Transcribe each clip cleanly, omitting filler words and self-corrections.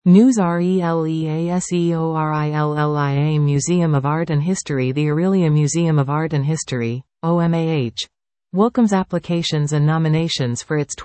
News RELEASEORILLIA Museum of Art and History. The Orillia Museum of Art and History, OMAH, welcomes applications and nominations for its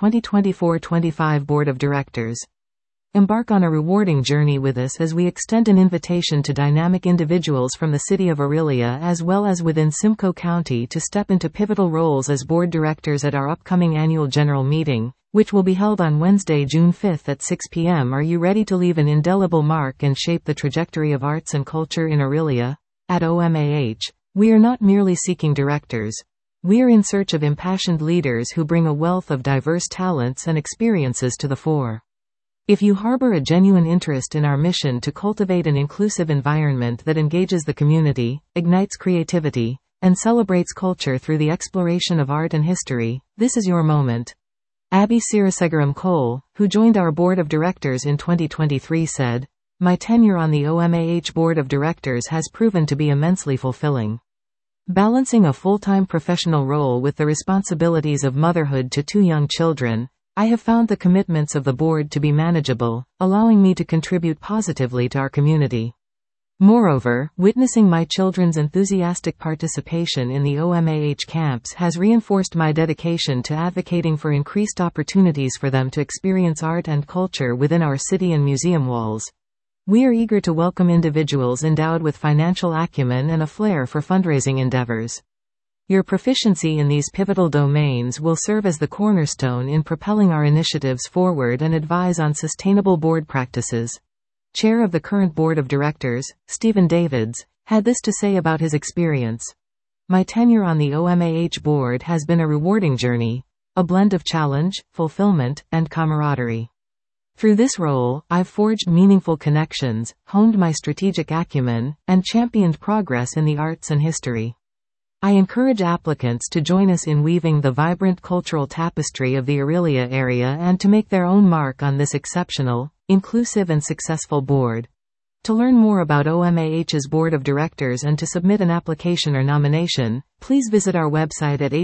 2024-25 Board of Directors. Embark on a rewarding journey with us as we extend an invitation to dynamic individuals from the city of Orillia as well as within Simcoe County to step into pivotal roles as board directors at our upcoming annual general meeting, which will be held on Wednesday, June 5 at 6 p.m. Are you ready to leave an indelible mark and shape the trajectory of arts and culture in Orillia? At OMAH, we are not merely seeking directors. We are in search of impassioned leaders who bring a wealth of diverse talents and experiences to the fore. If you harbor a genuine interest in our mission to cultivate an inclusive environment that engages the community, ignites creativity, and celebrates culture through the exploration of art and history, this is your moment. Abby Sirasegaram Cole, who joined our board of directors in 2023, said, "My tenure on the OMAH board of directors has proven to be immensely fulfilling. Balancing a full-time professional role with the responsibilities of motherhood to 2 young children, I have found the commitments of the board to be manageable, allowing me to contribute positively to our community. Moreover, witnessing my children's enthusiastic participation in the OMAH camps has reinforced my dedication to advocating for increased opportunities for them to experience art and culture within our city and museum walls. We are eager to welcome individuals endowed with financial acumen and a flair for fundraising endeavors. Your proficiency in these pivotal domains will serve as the cornerstone in propelling our initiatives forward and advise on sustainable board practices." Chair of the current Board of Directors, Stephen Davids, had this to say about his experience. "My tenure on the OMAH board has been a rewarding journey, a blend of challenge, fulfillment, and camaraderie. Through this role, I've forged meaningful connections, honed my strategic acumen, and championed progress in the arts and history. I encourage applicants to join us in weaving the vibrant cultural tapestry of the Orillia area and to make their own mark on this exceptional, inclusive and successful board. To learn more about OMAH's Board of Directors and to submit an application or nomination, please visit our website at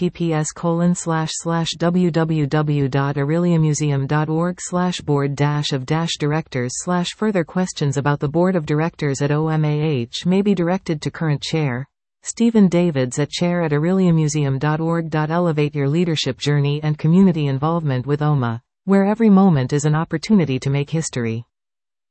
https://www.orilliamuseum.org/board-of-directors/ Further questions about the Board of Directors at OMAH may be directed to current chair, Stephen Davids at chair@orilliamuseum.org. Elevate your leadership journey and community involvement with OMA, where every moment is an opportunity to make history.